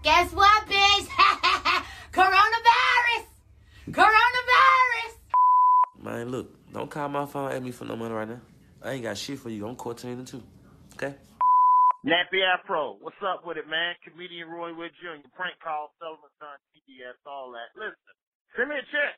Guess what, bitch? Coronavirus! Coronavirus! Man, look, don't call my phone at me for no money right now. I ain't got shit for you. I'm quarantining too. Okay? Nappy Afro, what's up with it, man? Comedian Roy Wood Jr., prank call, Sullivan's Son, TBS, all that. Listen, send me a check.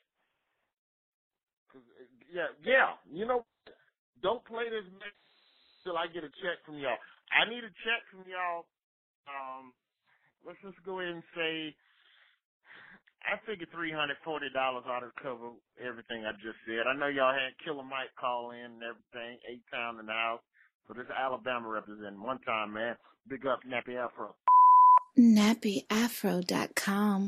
Yeah, you know, don't play this mess till I get a check from y'all. I need a check from y'all. Let's just go ahead and say, I figure $340 ought to cover everything I just said. I know y'all had Killer Mike call in and everything, 8-Town in the house. So this is Alabama representing. One time, man. Big up Nappy Afro. NappyAfro.com.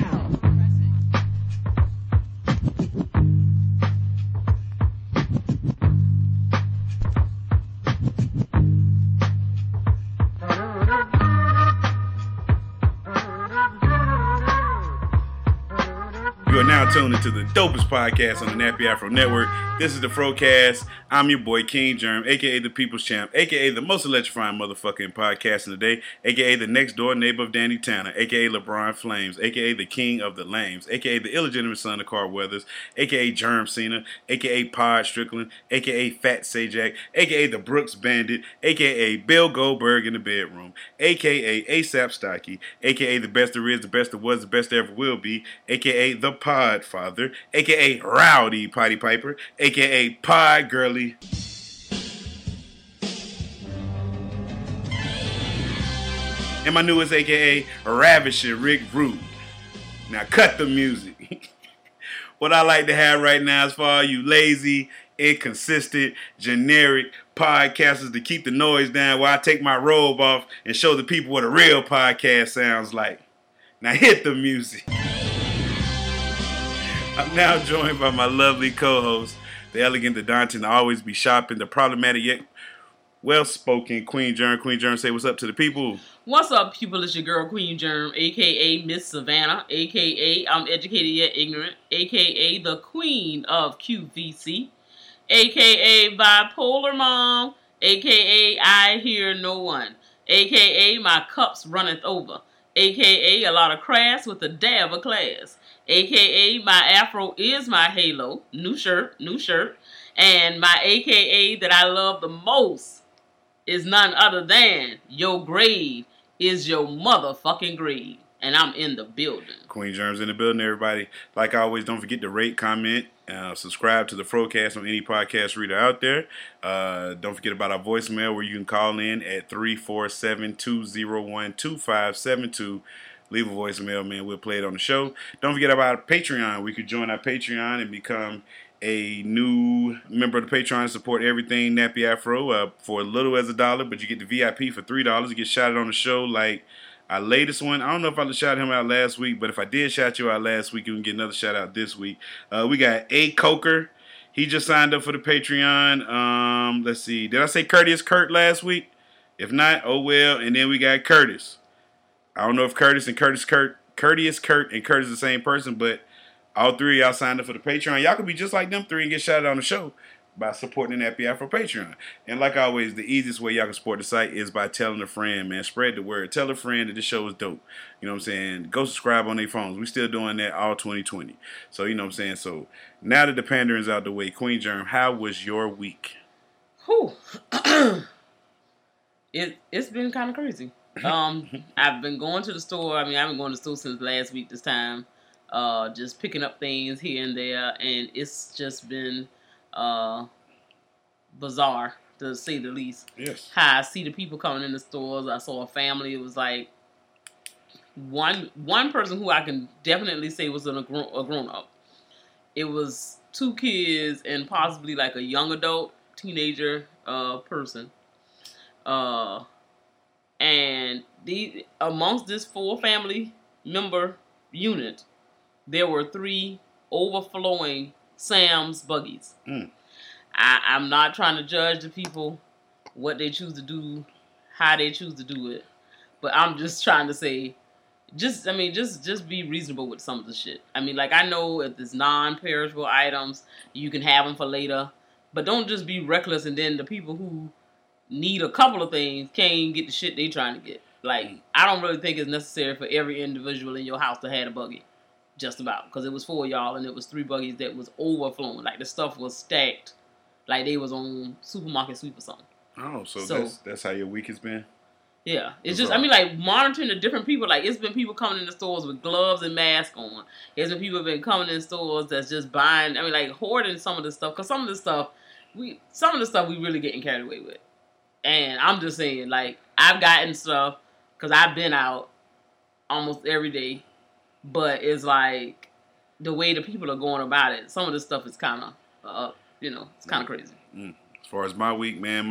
You are now tuned into the dopest podcast on the Nappy Afro Network. This is the Frocast. I'm your boy King Germ, a.k.a. the People's Champ, a.k.a. the most electrifying motherfucking podcast in the day, a.k.a. the next door neighbor of Danny Tanner, a.k.a. LeBron Flames, a.k.a. the king of the lames, a.k.a. the illegitimate son of Carl Weathers, a.k.a. Germ Cena, a.k.a. Pod Strickland, a.k.a. Fat Sajak, a.k.a. the Brooks Bandit, a.k.a. Bill Goldberg in the bedroom, a.k.a. ASAP Stocky, a.k.a. the best there is, the best there was, the best there ever will be, a.k.a. the Podfather, a.k.a. Rowdy Potty Piper, a.k.a. Pod Girly. And my newest a.k.a. Ravishing Rick Rude. Now cut the music. What I like to have right now is for all you lazy, inconsistent, generic podcasters to keep the noise down while I take my robe off and show the people what a real podcast sounds like. Now hit the music. I'm now joined by my lovely co-host, the elegant, the daunting, the always be shopping, the problematic yet well-spoken Queen Germ. Queen Germ, say what's up to the people. What's up, people? It's your girl, Queen Germ, a.k.a. Miss Savannah, a.k.a. I'm educated yet ignorant, a.k.a. the Queen of QVC, a.k.a. Bipolar Mom, a.k.a. I hear no one, a.k.a. my cups runneth over, a.k.a. a lot of crass with a dab of class, a.k.a. my afro is my halo, new shirt, and my a.k.a. that I love the most is none other than your grade is your motherfucking grade. And I'm in the building. Queen Germ's in the building, everybody. Like always, don't forget to rate, comment, subscribe to the Frocast on any podcast reader out there. Don't forget about our voicemail where you can call in at 347-201-2572. Leave a voicemail, man. We'll play it on the show. Don't forget about Patreon. We could join our Patreon and become a new member of the Patreon and support everything Nappy Afro for as little as $1, but you get the VIP for $3. You get shouted on the show like our latest one. I don't know if I shouted him out last week, but if I did shout you out last week, you can get another shout out this week. We got A. Coker. He just signed up for the Patreon. Let's see. Did I say Courteous Kurt last week? If not, oh well. And then we got Curtis. I don't know if Courteous Kurt and Curtis the same person, but all three of y'all signed up for the Patreon. Y'all could be just like them three and get shouted out on the show by supporting the Nappy Afro Patreon. And like always, the easiest way y'all can support the site is by telling a friend, man. Spread the word. Tell a friend that this show is dope. You know what I'm saying? Go subscribe on their phones. We still doing that all 2020. So, you know what I'm saying? So, now that the pandering's out the way, Queen Germ, how was your week? Whew. It's been kind of crazy. I've been going to the store. I mean, I've been going to the store since last week this time. Just picking up things here and there, and it's just been bizarre, to say the least. Yes. How I see the people coming in the stores. I saw a family. It was like one person who I can definitely say was a grown up. It was two kids and possibly like a young adult, teenager person. And amongst this 4 family member unit, there were 3 overflowing Sam's buggies. I'm not trying to judge the people, what they choose to do, how they choose to do it. But I'm just trying to say, just be reasonable with some of the shit. I mean, like, I know if it's non-perishable items, you can have them for later. But don't just be reckless and then the people who need a couple of things can't even get the shit they trying to get. Like, I don't really think it's necessary for every individual in your house to have a buggy. Just about. Because it was 4 of y'all and it was 3 buggies that was overflowing. Like, the stuff was stacked. Like, they was on supermarket sweep or something. Oh, so that's how your week has been? Yeah. It's That's just, all. I mean, like, monitoring the different people. Like, it's been people coming in the stores with gloves and masks on. There's been people been coming in stores that's just buying, I mean, like, hoarding some of the stuff. Because some of the stuff we really getting carried away with. And I'm just saying, like, I've gotten stuff because I've been out almost every day. But it's like, the way the people are going about it, some of the stuff is kind of, it's kind of crazy. As far as my week, man,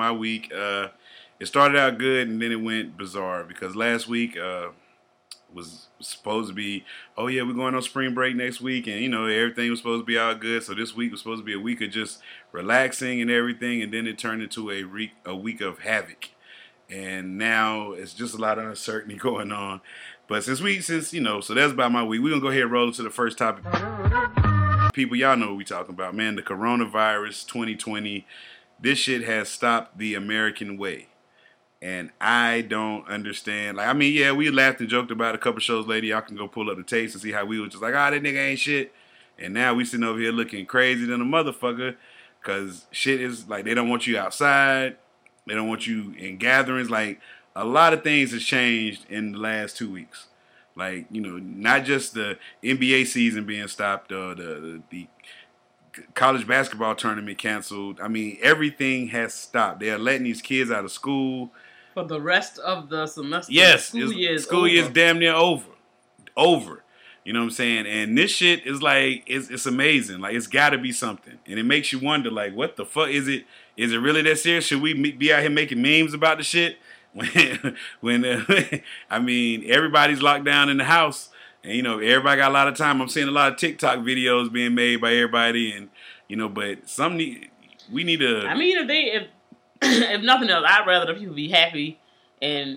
it started out good and then it went bizarre because last week was supposed to be, oh yeah, we're going on spring break next week, and everything was supposed to be all good. So this week was supposed to be a week of just relaxing and everything, and then it turned into a week of havoc. And now it's just a lot of uncertainty going on. But so that's about my week. We're gonna go ahead and roll into the first topic. People, y'all know what we talking about, man. The coronavirus 2020. This shit has stopped the American way. And I don't understand. Like, I mean, yeah, we laughed and joked about it a couple shows later. Y'all can go pull up the tapes and see how we were just like, that nigga ain't shit. And now we sitting over here looking crazy than a motherfucker. Because shit is, like, they don't want you outside. They don't want you in gatherings. Like, a lot of things has changed in the last 2 weeks. Like, not just the NBA season being stopped or the college basketball tournament canceled. I mean, everything has stopped. They are letting these kids out of school. For the rest of the semester. Yes, school year's damn near over. You know what I'm saying? And this shit is like, it's amazing. Like, it's got to be something. And it makes you wonder, like, what the fuck is it? Is it really that serious? Should we be out here making memes about the shit? When I mean, everybody's locked down in the house. And, everybody got a lot of time. I'm seeing a lot of TikTok videos being made by everybody. And, but we need to. I mean, if nothing else, I'd rather the people be happy and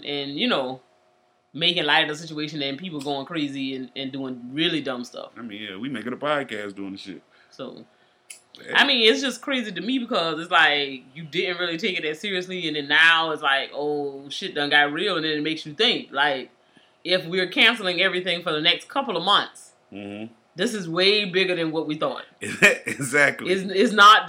making light of the situation than people going crazy and doing really dumb stuff. I mean, yeah, we making a podcast doing the shit. So, I mean, it's just crazy to me because it's like you didn't really take it that seriously, and then now it's like, oh, shit done got real, and then it makes you think, like, if we're canceling everything for the next couple of months, this is way bigger than what we thought. Exactly. It's not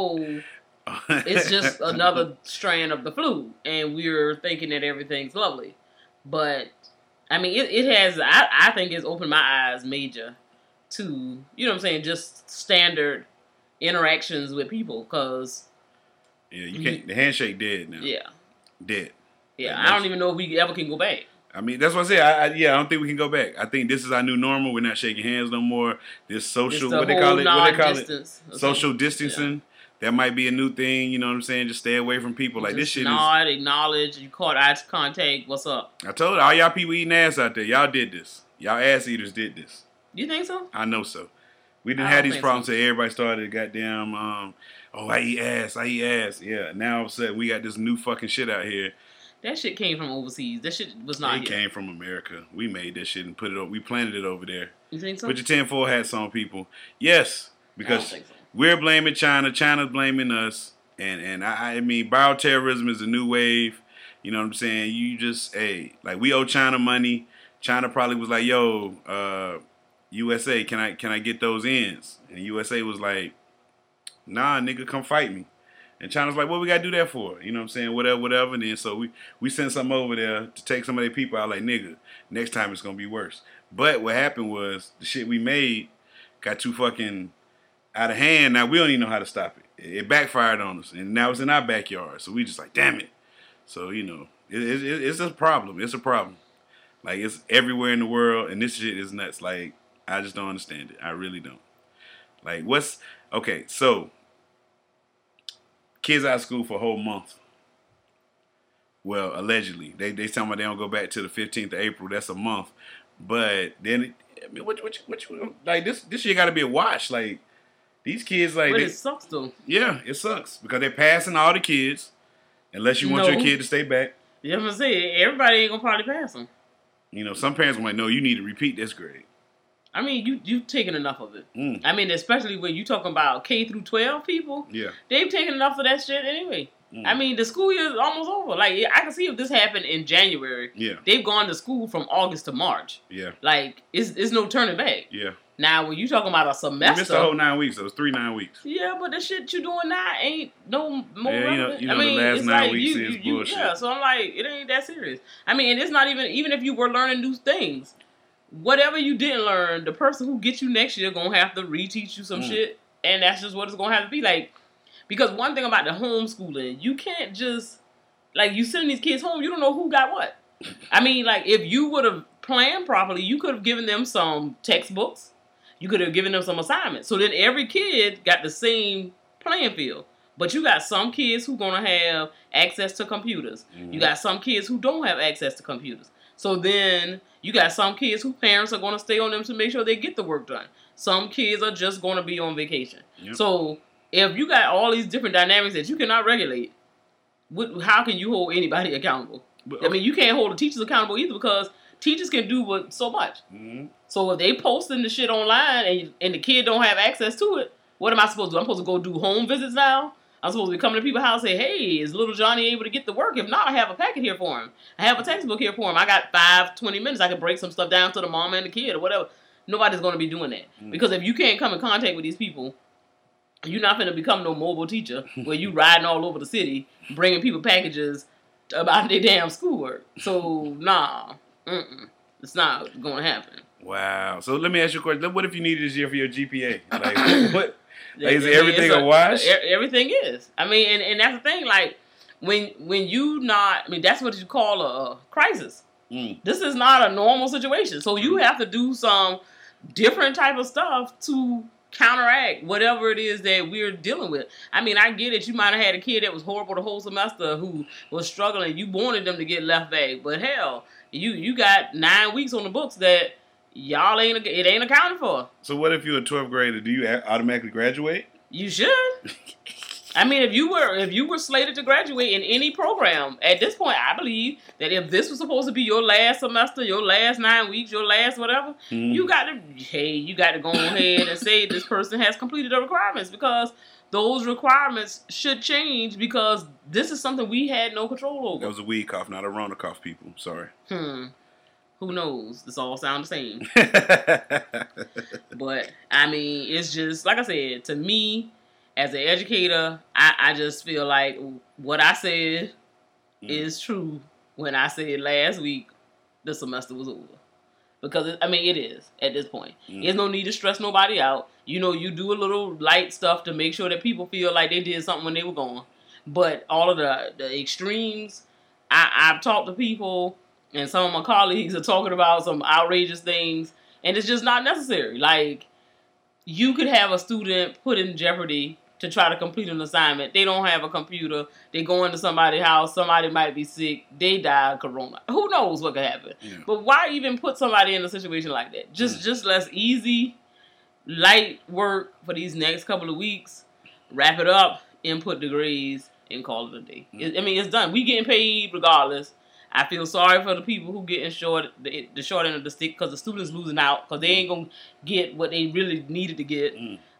it's just another strand of the flu, and we're thinking that everything's lovely. But, I mean, it has, I think it's opened my eyes major to, just standard interactions with people, because... Yeah, you can't, the handshake dead now. Yeah. Dead. Yeah, I don't even know if we ever can go back. I mean, that's what I said. I don't think we can go back. I think this is our new normal. We're not shaking hands no more. This social, what they call it? Social distancing. Yeah. That might be a new thing, you know what I'm saying? Just stay away from people. Like, just this shit nod, acknowledge, you caught eye contact, what's up? I told all y'all people eating ass out there, y'all did this. Y'all ass eaters did this. You think so? I know so. We didn't have these problems until everybody started goddamn, I eat ass. Yeah, now all of a sudden we got this new fucking shit out here. That shit came from overseas. That shit was not here. It came from America. We made that shit and put it up. We planted it over there. You think so? Put your 10-4 hats on, people. Yes, because we're blaming China. China's blaming us. And I mean, bioterrorism is a new wave. You know what I'm saying? You just, like, we owe China money. China probably was like, yo, USA, can I get those ends? And USA was like, nah, nigga, come fight me. And China's like, what we got to do that for? You know what I'm saying? Whatever. And then so we sent something over there to take some of their people out like, nigga, next time it's going to be worse. But what happened was the shit we made got too fucking out of hand. Now we don't even know how to stop it. It backfired on us. And now it's in our backyard. So we just like, damn it. So, it's a problem. It's a problem. Like, it's everywhere in the world. And this shit is nuts. Like, I just don't understand it. I really don't. Like, okay, so kids out of school for a whole month. Well, allegedly. They talking about they don't go back to the 15th of April. That's a month. But then, what you like, this shit got to be a wash. Like, these kids, like... But it sucks, though. Yeah, it sucks. Because they're passing all the kids. Unless you want your kid to stay back. Yeah, I'm going to say, everybody ain't going to probably pass them. Some parents might know you need to repeat this grade. I mean, you've taken enough of it. I mean, especially when you talking about K through 12 people. Yeah. They've taken enough of that shit anyway. I mean, the school year is almost over. Like, I can see if this happened in January. Yeah. They've gone to school from August to March. Yeah. Like, it's no turning back. Yeah. Now, when you talking about a semester... You missed the whole 9 weeks. It was 3 9 weeks. Yeah, but the shit you doing now ain't no more relevant. You know the last 9 weeks is bullshit. Yeah, so I'm like, it ain't that serious. I mean, and it's not even if you were learning new things, whatever you didn't learn, the person who gets you next year gonna have to reteach you some shit, and that's just what it's gonna have to be like. Because one thing about the homeschooling, you can't just, like, you sending these kids home, you don't know who got what. I mean, like, if you would have planned properly, you could have given them some textbooks. You could have given them some assignments. So then every kid got the same playing field. But you got some kids who going to have access to computers. You got some kids who don't have access to computers. So then you got some kids whose parents are going to stay on them to make sure they get the work done. Some kids are just going to be on vacation. Yep. So if you got all these different dynamics that you cannot regulate, how can you hold anybody accountable? I mean, you can't hold the teachers accountable either, because teachers can do so much. So if they posting the shit online and the kid don't have access to it, what am I supposed to do? I'm supposed to go do home visits now? I'm supposed to be coming to people's house and say, hey, is little Johnny able to get the work? If not, I have a packet here for him. I have a textbook here for him. I got 20 minutes. I can break some stuff down to the mama and the kid or whatever. Nobody's going to be doing that. Because if you can't come in contact with these people, you're not going to become no mobile teacher where you riding all over the city, bringing people packages about their damn schoolwork. So, nah. It's not going to happen. Wow. So let me ask you a question. What if you needed this year for your GPA? Like, what? Like, is everything a wash? Everything is. I mean, and that's the thing. Like, when you not, I mean, that's what you call a crisis. This is not a normal situation. So you have to do some different type of stuff to counteract whatever it is that we're dealing with. I mean, I get it. You might have had a kid that was horrible the whole semester who was struggling. You wanted them to get left back. But hell, you got 9 weeks on the books that it ain't accounted for. So what if you're a 12th grader? Do you automatically graduate? You should. I mean, if you were slated to graduate in any program, at this point, I believe that if this was supposed to be your last semester, your last 9 weeks, your last whatever, you got to go ahead and say this person has completed the requirements, because those requirements should change, because this is something we had no control over. That was a weed cough, not a Rona cough, people. Sorry. Who knows? This all sounds the same. But, I mean, it's just, like I said, to me, as an educator, I just feel like what I said is true when I said last week the semester was over. Because, it is at this point. There's no need to stress nobody out. You know, you do a little light stuff to make sure that people feel like they did something when they were gone. But all of the extremes, I've talked to people, and some of my colleagues are talking about some outrageous things, and it's just not necessary. Like, you could have a student put in jeopardy to try to complete an assignment. They don't have a computer. They go into somebody's house. Somebody might be sick. They die of corona. Who knows what could happen? Yeah. But why even put somebody in a situation like that? Just let's easy, light work for these next couple of weeks. Wrap it up, input the grades, and call it a day. It's done. We getting paid regardless. I feel sorry for the people who getting the short end of the stick, because the students losing out because they ain't gonna get what they really needed to get.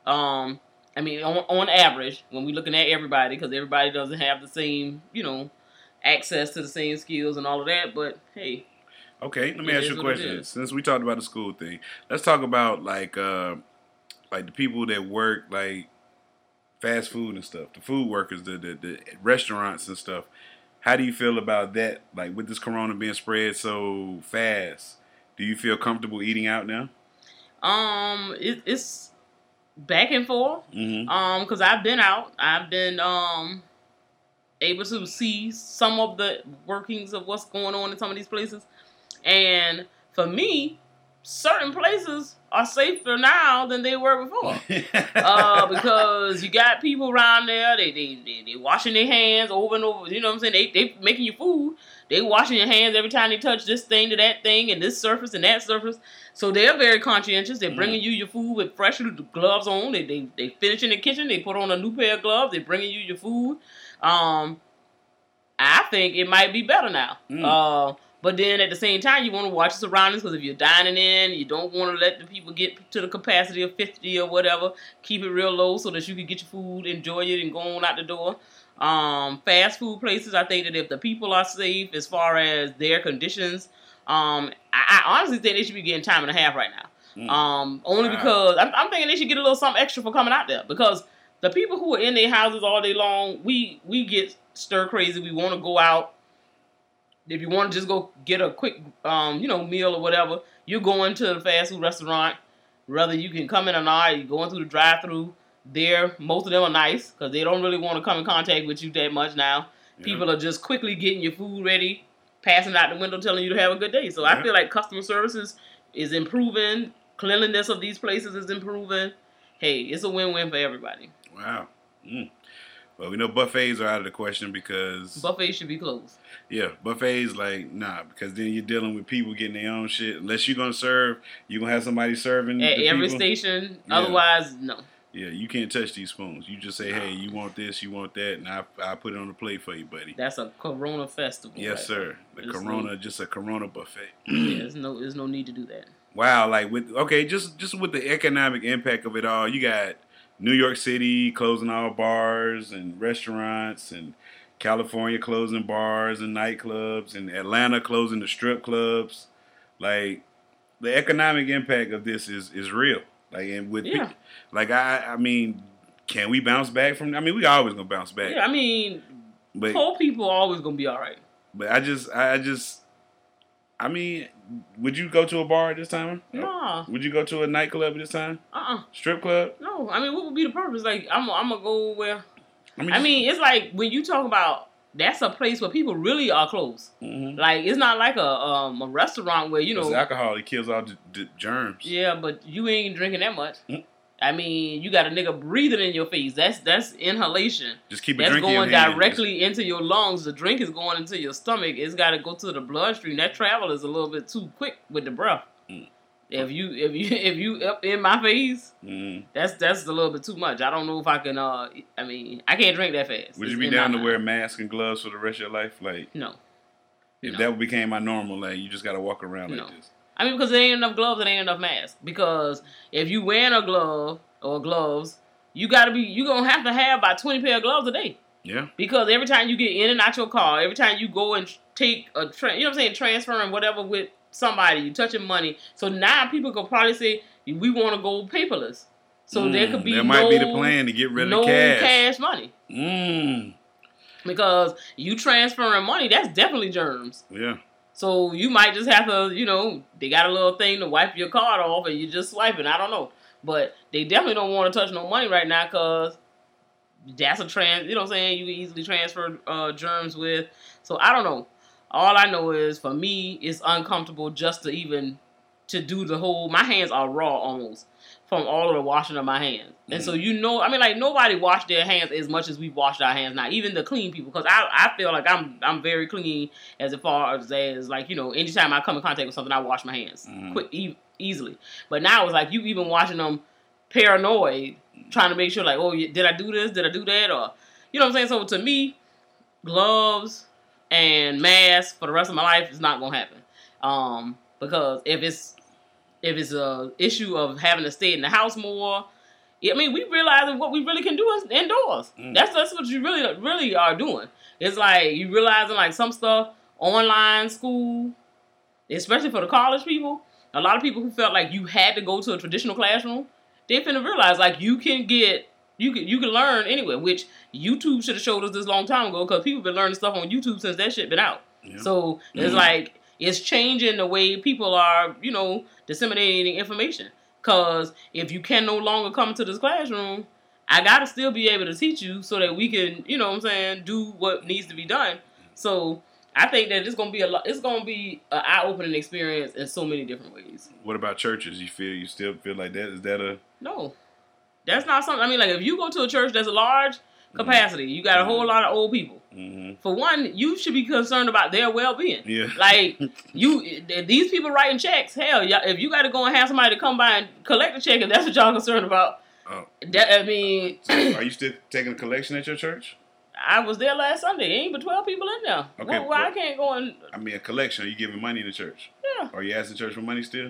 On average, when we're looking at everybody, because everybody doesn't have the same, access to the same skills and all of that. But hey, okay, let me ask you a question. Since we talked about the school thing, let's talk about like the people that work like fast food and stuff, the food workers, the restaurants and stuff. How do you feel about that? Like, with this corona being spread so fast, do you feel comfortable eating out now? It's back and forth. Because I've been out. I've been able to see some of the workings of what's going on in some of these places. And for me, certain places are safer now than they were before. Because you got people around there, they washing their hands over and over. You know what I'm saying? They making your food. They washing your hands every time they touch this thing to that thing and this surface and that surface. So they're very conscientious. They're bringing you your food with fresh gloves on. They finish in the kitchen. They put on a new pair of gloves. They're bringing you your food. I think it might be better now. But then at the same time, you want to watch your surroundings, because if you're dining in, you don't want to let the people get to the capacity of 50 or whatever. Keep it real low so that you can get your food, enjoy it, and go on out the door. Fast food places, I think that if the people are safe as far as their conditions, I honestly think they should be getting time and a half right now. Only because I'm thinking they should get a little something extra for coming out there, because the people who are in their houses all day long, we get stir crazy. We want to go out. If you want to just go get a quick, meal or whatever, you're going to the fast food restaurant. Whether you can come in or not, you're going through the drive-through. Most of them are nice because they don't really want to come in contact with you that much now. Yeah. People are just quickly getting your food ready, passing out the window, telling you to have a good day. So I feel like customer services is improving. Cleanliness of these places is improving. Hey, it's a win-win for everybody. Wow. Well, we know buffets are out of the question because... Buffets should be closed. Yeah, buffets, because then you're dealing with people getting their own shit. Unless you're going to serve, you're going to have somebody serving at every station. Yeah. Otherwise, no. Yeah, you can't touch these spoons. You just say, hey, you want this, you want that, and I put it on the plate for you, buddy. That's a Corona festival. Yes, sir. Just a Corona buffet. Yeah, there's no need to do that. Wow, just with the economic impact of it all, you got New York City closing all bars and restaurants, and California closing bars and nightclubs, and Atlanta closing the strip clubs. Like, the economic impact of this is real. Can we bounce back from? I mean, we always gonna bounce back. Yeah, but poor people are always gonna be all right. But would you go to a bar this time? No. Would you go to a nightclub this time? Strip club? No. What would be the purpose? Like, I'm gonna go where? It's like when you talk about, that's a place where people really are close. Mm-hmm. Like, it's not like a restaurant where, It's alcohol. It kills all the germs. Yeah, but you ain't drinking that much. Mm-hmm. You got a nigga breathing in your face. That's inhalation. Just keep it drinking. That's going directly into your lungs. The drink is going into your stomach. It's got to go to the bloodstream. That travel is a little bit too quick with the breath. Mm. If you up in my face, that's a little bit too much. I don't know if I can. I can't drink that fast. Would you be down to wear masks and gloves for the rest of your life? No. If that became my normal, you just gotta walk around like this. Because there ain't enough gloves and ain't enough masks. Because if you wearing a glove or gloves, you gonna have to have about 20 pair of gloves a day. Yeah. Because every time you get in and out your car, every time you go and take a transferring whatever with somebody, you touching money. So now people could probably say, we want to go paperless. So there could be might be the plan to get rid of cash money. Because you transferring money, that's definitely germs. Yeah. So you might just have to, they got a little thing to wipe your card off and you just swipe it. I don't know. But they definitely don't want to touch no money right now because that's you can easily transfer germs with. So I don't know. All I know is, for me, it's uncomfortable just to do the whole, my hands are raw almost from all of the washing of my hands. And so, nobody washed their hands as much as we've washed our hands now, even the clean people, because I feel like I'm very clean as far as anytime I come in contact with something, I wash my hands quick, easily. But now it's like you even washing them paranoid, trying to make sure like, oh, did I do this? Did I do that? Or, you know what I'm saying? So to me, gloves and masks for the rest of my life is not gonna happen. Because if it's a issue of having to stay in the house more, we realize what we really can do is indoors. That's what you really are doing. It's like you realizing like some stuff, online school, especially for the college people. A lot of people who felt like you had to go to a traditional classroom, they finna realize like you can learn anywhere, which YouTube should have showed us this long time ago, because people been learning stuff on YouTube since that shit been out. Yeah. So it's like, it's changing the way people are, disseminating information. Because if you can no longer come to this classroom, I gotta still be able to teach you so that we can, do what needs to be done. So I think that it's gonna be an eye-opening experience in so many different ways. What about churches? You still feel like that? Is that a... No. That's not something, if you go to a church that's a large capacity, you got a whole lot of old people. Mm-hmm. For one, you should be concerned about their well-being. Yeah. Like, these people writing checks, hell, if you got to go and have somebody to come by and collect a check, if that's what y'all concerned about, so are you still taking a collection at your church? I was there last Sunday. There ain't but 12 people in there. Okay, why I can't go and... a collection. Are you giving money to church? Yeah. Are you asking church for money still?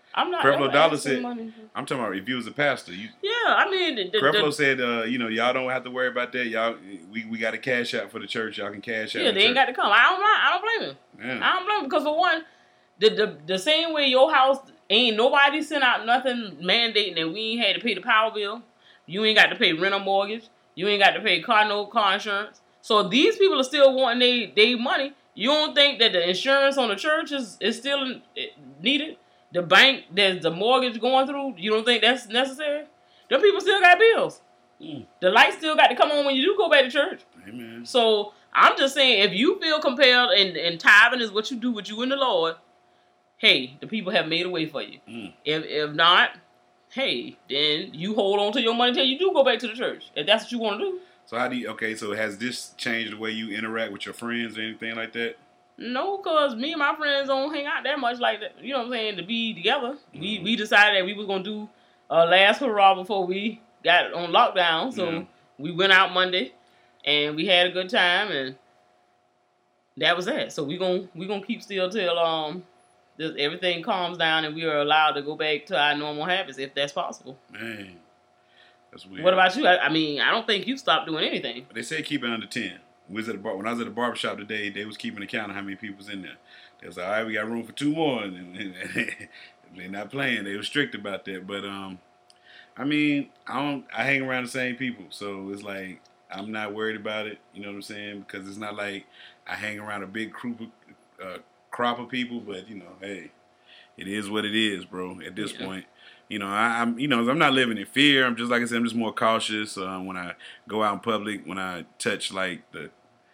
I'm not. Creflo Dollar asking said, money. I'm talking about if you was a pastor. Yeah, I mean, Creflo said, y'all don't have to worry about that. Y'all, we got a cash out for the church. Y'all can cash out. Yeah, they ain't got to come. I don't blame him. Yeah. I don't blame him because for one, the same way your house ain't nobody sent out nothing mandating that we ain't had to pay the power bill. You ain't got to pay rent or mortgage. You ain't got to pay car note, car insurance. So these people are still wanting they money. You don't think that the insurance on the church is still needed? The bank, there's the mortgage going through. You don't think that's necessary? Them people still got bills. The lights still got to come on when you do go back to church. Amen. So I'm just saying, if you feel compelled and tithing is what you do with you and the Lord, hey, the people have made a way for you. If not, hey, then you hold on to your money until you do go back to the church. If that's what you want to do. So so has this changed the way you interact with your friends or anything like that? No, because me and my friends don't hang out that much like that. You know what I'm saying? To be together. We decided that we was going to do a last hurrah before we got on lockdown. So we went out Monday and we had a good time and that was that. So we gonna keep still till everything calms down and we are allowed to go back to our normal habits if that's possible. Man, that's weird. What about you? I mean, I don't think you stopped doing anything. They say keep it under 10. When I was at the barbershop today, they was keeping account of how many people was in there. They was like, all right, we got room for 2 more. And they're not playing. They were strict about that. But, I mean, I hang around the same people. So it's like, I'm not worried about it. You know what I'm saying? Because it's not like I hang around a big crop of people. But, hey, it is what it is, bro, at this point. I'm not living in fear. I'm just, like I said, I'm just more cautious when I go out in public, when I touch, like, the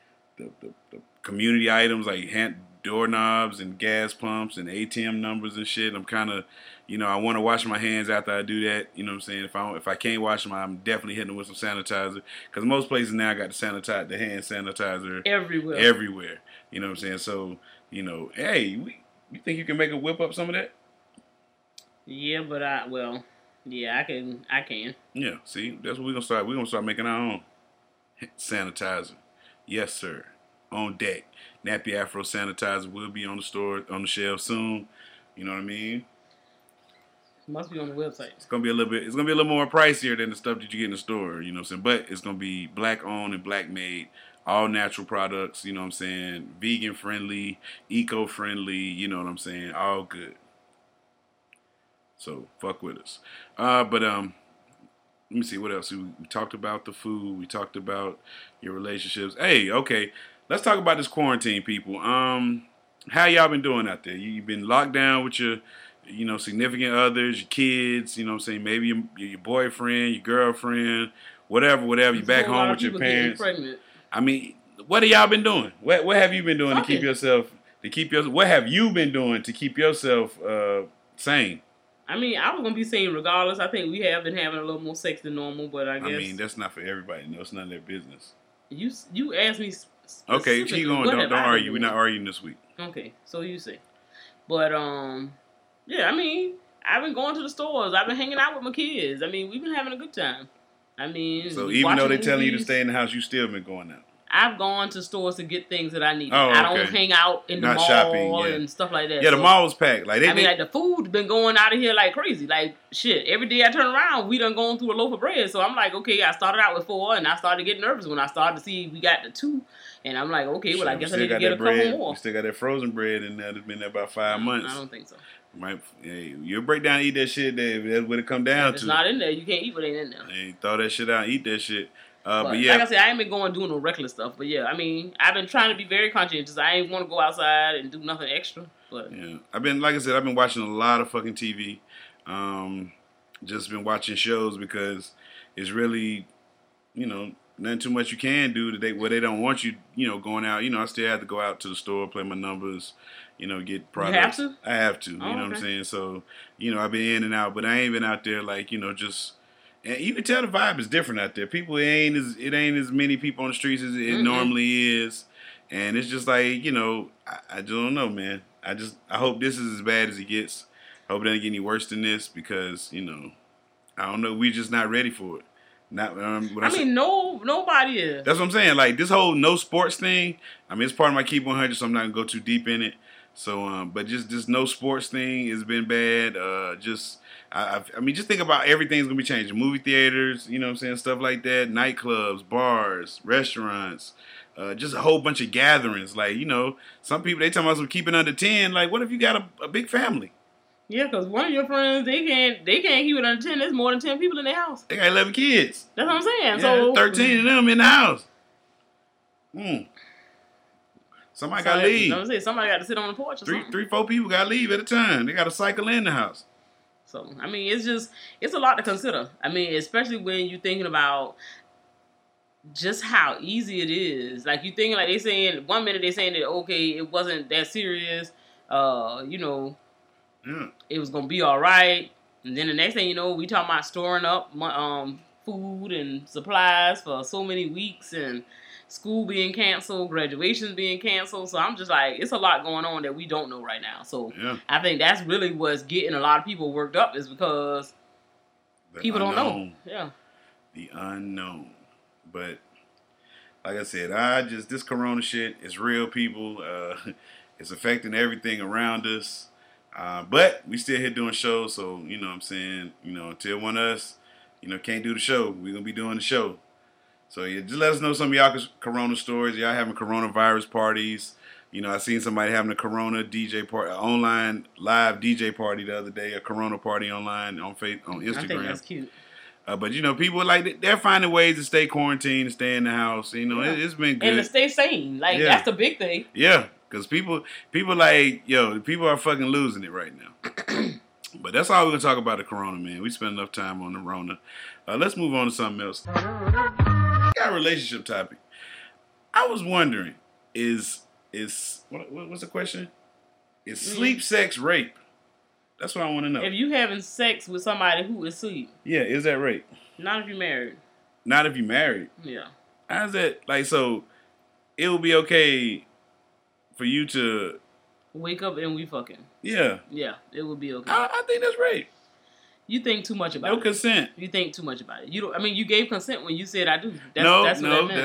community items, like doorknobs and gas pumps and ATM numbers and shit. I'm kind of, I want to wash my hands after I do that. You know what I'm saying? If I can't wash them, I'm definitely hitting them with some sanitizer. Because most places now got the hand sanitizer everywhere. You know what I'm saying? So, hey, you think you can make a whip up some of that? Yeah, but I can. Yeah, see, that's what we're gonna start. We're gonna start making our own sanitizer. Yes, sir. On deck. Nappy Afro sanitizer will be on the shelf soon. You know what I mean? Must be on the website. It's gonna be a little more pricier than the stuff that you get in the store. You know what I'm saying? But it's gonna be black owned and black made. All natural products. You know what I'm saying? Vegan friendly, eco friendly. You know what I'm saying? All good. So fuck with us. But let me see what else. We talked about the food. We talked about your relationships. Hey, okay. Let's talk about this quarantine, people. How y'all been doing out there? You've been locked down with your, significant others, your kids. You know what I'm saying? Maybe your boyfriend, your girlfriend, whatever. You're back home with your parents. I mean, what have y'all been doing? What have you been doing to keep yourself? What have you been doing to keep yourself sane? I mean, I was going to be saying regardless. I think we have been having a little more sex than normal, but I guess... I mean, that's not for everybody. No, it's none of their business. You asked me okay, keep going. Don't argue. We're not arguing this week. Okay, so you say. But, yeah, I mean, I've been going to the stores. I've been hanging out with my kids. I mean, we've been having a good time. I mean... So even though they're telling you to stay in the house, you still been going out? I've gone to stores to get things that I need. Oh, okay. I don't hang out in the mall shopping, and stuff like that. Yeah, the mall was packed. Like the food's been going out of here like crazy. Like, shit, every day I turn around, we done going through a loaf of bread. So I'm like, okay, I started out with 4, and I started getting nervous when I started to see we got the 2. And I'm like, okay, well, I guess I need to get a couple more. We still got that frozen bread in there that's been there about 5 months. I don't think so. You'll break down and eat that shit, Dave. That's what it come down to. If it's not in there, you can't eat what ain't in there. Hey, throw that shit out and eat that shit. But yeah, like I said, I ain't been doing no reckless stuff. But yeah, I mean, I've been trying to be very conscientious. I ain't want to go outside and do nothing extra. But yeah, I've been watching a lot of fucking TV. Just been watching shows because it's really, nothing too much you can do where they don't want you, going out. I still have to go out to the store, play my numbers, get products. You have to? I have to. You know what I'm saying? So, I've been in and out, but I ain't been out there like, just. And you can tell the vibe is different out there. It ain't as many people on the streets as it normally is. And it's just like, I just don't know, man. I hope this is as bad as it gets. I hope it doesn't get any worse than this because, I don't know. We're just not ready for it. Nobody is. That's what I'm saying. Like, this whole no sports thing, it's part of my Keep 100, so I'm not going to go too deep in it. So, but just no sports thing has been bad. I mean, just think about everything's gonna be changing. Movie theaters, you know what I'm saying, stuff like that. Nightclubs, bars, restaurants, just a whole bunch of gatherings. Like, you know, some people they talking about some keeping under 10. Like, what if you got a big family? Yeah, because one of your friends they can't keep it under 10. There's more than 10 people in their house. They got 11 kids. That's what I'm saying. Yeah, So 13 of them in the house. Somebody got to leave. You know what I'm saying? Somebody got to sit on the porch or something. 4 people got to leave at a time. They got to cycle in the house. So, I mean, it's a lot to consider. I mean, especially when you're thinking about just how easy it is. Like, you thinking, like, they saying, 1 minute they saying that, okay, it wasn't that serious, you know, it was going to be all right. And then the next thing you know, we talking about storing up food and supplies for so many weeks and school being canceled, graduations being canceled. So I'm just like, it's a lot going on that we don't know right now. So I think that's really what's getting a lot of people worked up is because people don't know. Yeah. The unknown. But like I said, this corona shit is real, people. It's affecting everything around us. But we still here doing shows. So, you know what I'm saying, you know, until one of us, you know, can't do the show, we're going to be doing the show. So yeah, just let us know some of y'all corona stories. Y'all having coronavirus parties. You know, I seen somebody having a corona DJ party, online live DJ party the other day, a corona party online on Instagram. I think that's cute. But you know, people like they're finding ways to stay quarantined and stay in the house. You know, it's been good and to stay sane. Like that's the big thing. Yeah, because people like people are fucking losing it right now. But that's all we're gonna talk about the corona, man. We spent enough time on the Rona. Let's move on to something else. Got a relationship topic. I was wondering, what's the question? Is sleep sex rape? That's what I want to know. If you having sex with somebody who is asleep. Yeah, is that rape? Not if you're married. Not if you're married? Yeah. How's that? Like, so it would be okay for you to wake up and we fucking. Yeah. Yeah, it would be okay. I think that's rape. You think too much about it. No consent. You think too much about it. You don't. I mean, you gave consent when you said I do. That's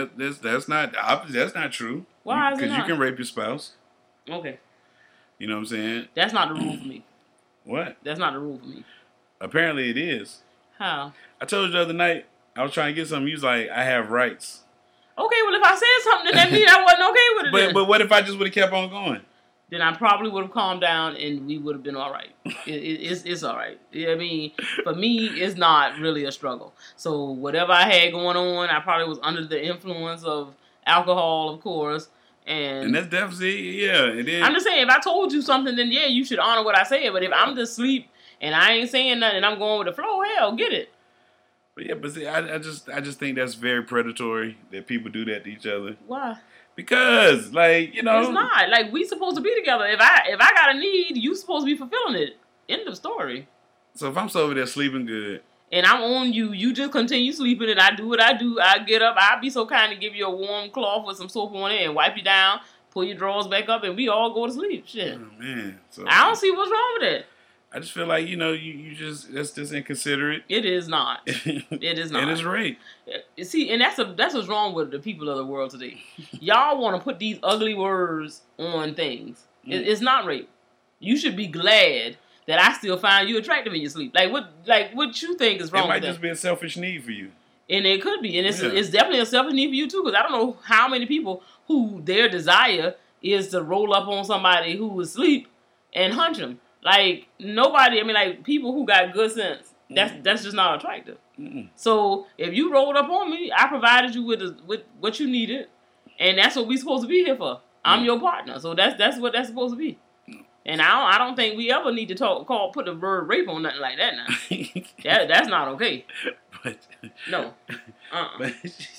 not true. Why is it not? Because you can rape your spouse. Okay. You know what I'm saying? That's not the rule for me. What? That's not the rule for me. Apparently it is. How? I told you the other night, I was trying to get something. You was like, I have rights. Okay, well, if I said something, then that means I wasn't okay with it. But what if I just would have kept on going? Then I probably would have calmed down and we would have been all right. It's all right. I mean, for me, it's not really a struggle. So whatever I had going on, I probably was under the influence of alcohol, of course. And that's definitely, yeah. And then, I'm just saying, if I told you something, then yeah, you should honor what I said. But if I'm just asleep and I ain't saying nothing and I'm going with the flow, hell, get it. But yeah, but see, I just think that's very predatory that people do that to each other. Why? Because, like, you know, it's not like we supposed to be together. If I got a need, you supposed to be fulfilling it. End of story. So if I'm so over there sleeping good, and I'm on you, you just continue sleeping, and I do what I do. I get up. I'll be so kind to give you a warm cloth with some soap on it and wipe you down, pull your drawers back up, and we all go to sleep. Shit. Oh man, so I don't see what's wrong with it. I just feel like, you know, you just, that's just inconsiderate. It is not. It is not. It is rape. See, and that's what's wrong with the people of the world today. Y'all want to put these ugly words on things. It's not rape. You should be glad that I still find you attractive in your sleep. Like what you think is wrong with that? It might just be a selfish need for you. And it could be. And it's definitely a selfish need for you too, because I don't know how many people who their desire is to roll up on somebody who is asleep and hunch them. Like, nobody, I mean, like, people who got good sense, that's just not attractive. So, if you rolled up on me, I provided you with what you needed, and that's what we supposed to be here for. I'm your partner, so that's what that's supposed to be. And I don't think we ever need to put the word rape on nothing like that now. That's not okay. But, no. But,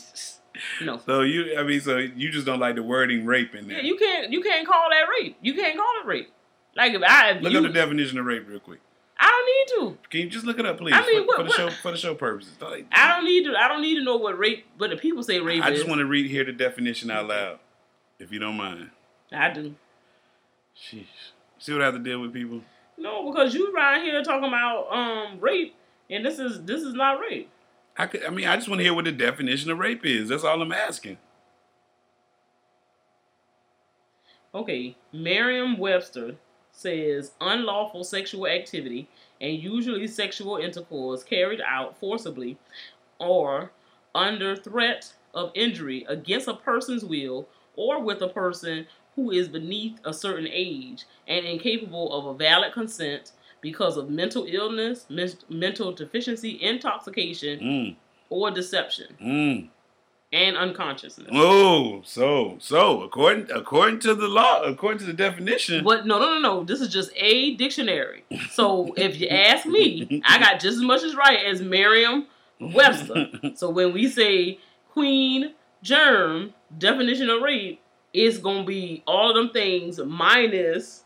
no. So you just don't like the wording rape in there. Yeah, you can't call that rape. You can't call it rape. Like if I look up the definition of rape real quick. I don't need to. Can you just look it up, please? I mean, for the show purposes. I don't need to know what the people say rape is. I just want to hear the definition out loud, if you don't mind. I do. Sheesh. See what I have to deal with, people? No, because you right here talking about rape, and this is not rape. I just want to hear what the definition of rape is. That's all I'm asking. Okay, Merriam-Webster says unlawful sexual activity and usually sexual intercourse carried out forcibly or under threat of injury against a person's will or with a person who is beneath a certain age and incapable of a valid consent because of mental illness, mental deficiency, intoxication, or deception. And unconsciousness. Oh, so according to the law, according to the definition. But no. This is just a dictionary. So if you ask me, I got just as much as right as Merriam-Webster. So when we say Queen Germ definition of rape, it's gonna be all of them things minus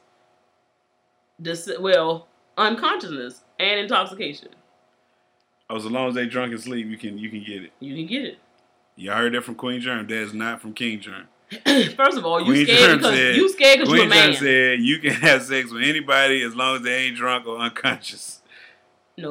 unconsciousness and intoxication. Oh, so long as they drunk and sleep, you can get it. You can get it. Y'all heard that from Queen Germ. That is not from King Germ. First of all, you scared because you're a man. Queen Germ said you can have sex with anybody as long as they ain't drunk or unconscious. No.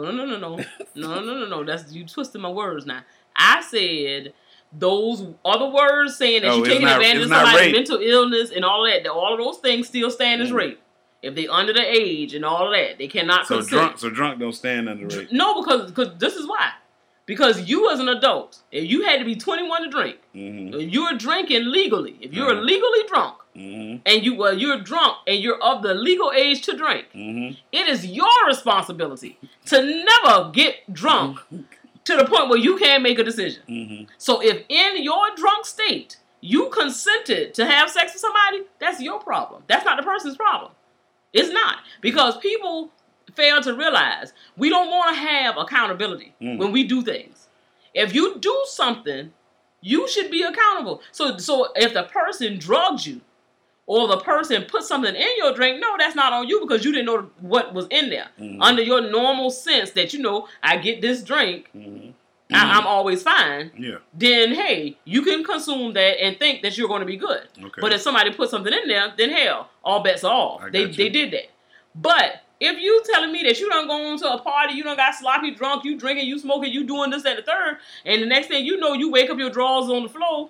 That's you twisting my words now. I said those other words saying that you're taking advantage of somebody's mental illness and all that. All of those things still stand as rape. If they under the age and all of that, they cannot consent. So drunk don't stand under rape. No, because this is why. Because you as an adult, if you had to be 21 to drink, you're drinking legally. If you're legally drunk, and you're drunk and you're of the legal age to drink, it is your responsibility to never get drunk to the point where you can't make a decision. So if in your drunk state you consented to have sex with somebody, that's your problem. That's not the person's problem. It's not. Because people fail to realize we don't want to have accountability when we do things. If you do something, you should be accountable. So if the person drugged you or the person put something in your drink, no, that's not on you because you didn't know what was in there. Under your normal sense that, I get this drink, I'm always fine. Yeah. Then, hey, you can consume that and think that you're going to be good. Okay. But if somebody put something in there, then hell, all bets are off. They did that. But if you telling me that you done gone to a party, you done got sloppy drunk, you drinking, you smoking, you doing this, that, and the third, and the next thing you know, you wake up your drawers on the floor,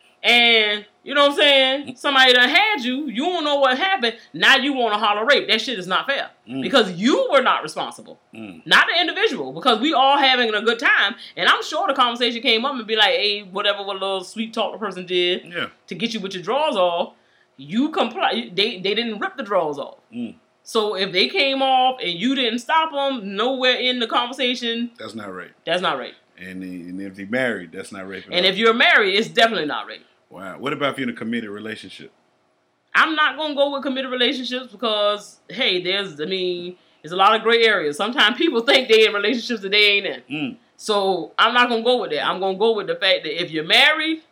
and, you know what I'm saying, somebody done had you don't know what happened, now you want to holler rape. That shit is not fair. Because you were not responsible. Not the individual, because we all having a good time, and I'm sure the conversation came up and be like, hey, whatever what little sweet talk the person did to get you with your drawers off, you comply. They didn't rip the drawers off. So if they came off and you didn't stop them nowhere in the conversation, that's not rape. That's not rape. And if they're married, that's not rape. And if you're married, it's definitely not rape. Wow. What about if you're in a committed relationship? I'm not gonna go with committed relationships because there's a lot of gray areas. Sometimes people think they're in relationships that they ain't in. So I'm not gonna go with that. I'm gonna go with the fact that if you're married,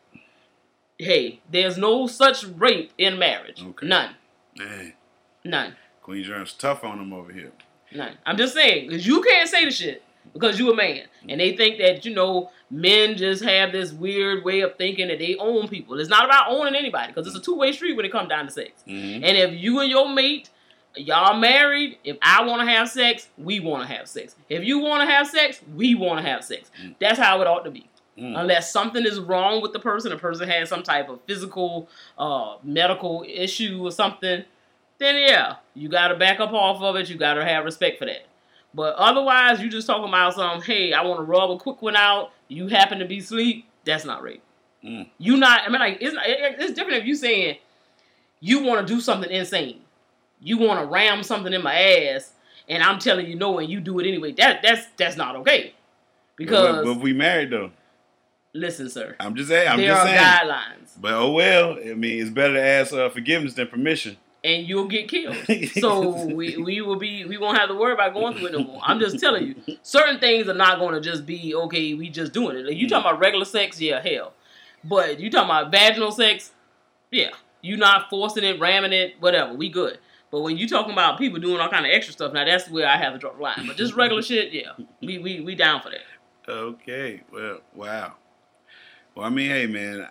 there's no such rape in marriage. Okay. None. Dang. None. Queen Germ's tough on them over here. None. I'm just saying, because you can't say the shit because you a man. And they think that, men just have this weird way of thinking that they own people. It's not about owning anybody because it's a two-way street when it comes down to sex. And if you and your mate, y'all married, if I want to have sex, we want to have sex. If you want to have sex, we want to have sex. That's how it ought to be. Unless something is wrong with the person has some type of physical, medical issue or something, then you got to back up off of it. You got to have respect for that. But otherwise, you just talking about I want to rub a quick one out. You happen to be asleep. That's not rape. You not. It's different if you saying you want to do something insane. You want to ram something in my ass, and I'm telling you no, and you do it anyway. That's not okay. Because but we married though. Listen, sir. I'm just saying. There are guidelines. But it's better to ask forgiveness than permission. And you'll get killed. So we won't have to worry about going through it no more. I'm just telling you, certain things are not going to just be, okay, we just doing it. Like, you talking about regular sex, hell. But you talking about vaginal sex, you not forcing it, ramming it, whatever, we good. But when you talking about people doing all kind of extra stuff, now that's where I have to draw the line. But just regular shit, we down for that. Okay, well, wow. Well, hey, man,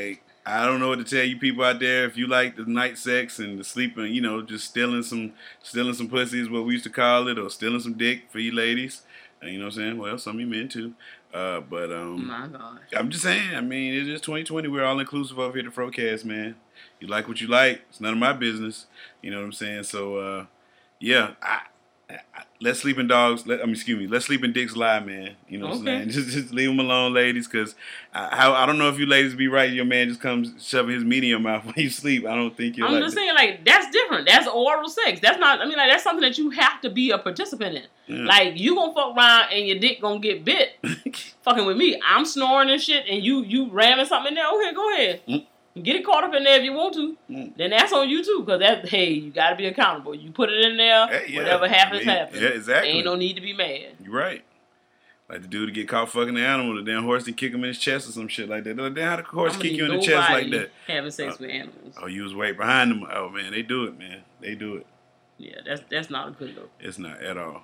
I don't know what to tell you people out there. If you like the night sex and the sleeping, just stealing some pussy is what we used to call it, or stealing some dick for you ladies. You know what I'm saying? Well, some of you men too. But My gosh. I'm just saying. I mean, it is 2020. We're all inclusive over here at the Frocast, man. You like what you like. It's none of my business. You know what I'm saying? So, yeah. Let sleeping dogs. Let sleeping dicks lie, man. You know what I'm saying? Just leave them alone, ladies. Because I don't know if you ladies be right. Your man just comes shoving his meat in your mouth when you sleep. I don't think you're. I'm just saying, like, that's different. That's oral sex. That's not. I mean, like, that's something that you have to be a participant in. Yeah. Like, you gonna fuck around and your dick gonna get bit. Fucking with me, I'm snoring and shit, and you ramming something in there. Okay, go ahead. Get it caught up in there if you want to. Then that's on you too, because you got to be accountable. You put it in there, whatever happens, happens. Yeah, exactly. Ain't no need to be mad. You're right. Like the dude to get caught fucking the animal, the damn horse and kick him in his chest or some shit like that. Then how the horse kick you in the chest like that? Having sex with animals. Oh, you was right behind them. Oh man, they do it, man. They do it. Yeah, that's not a good look. It's not at all.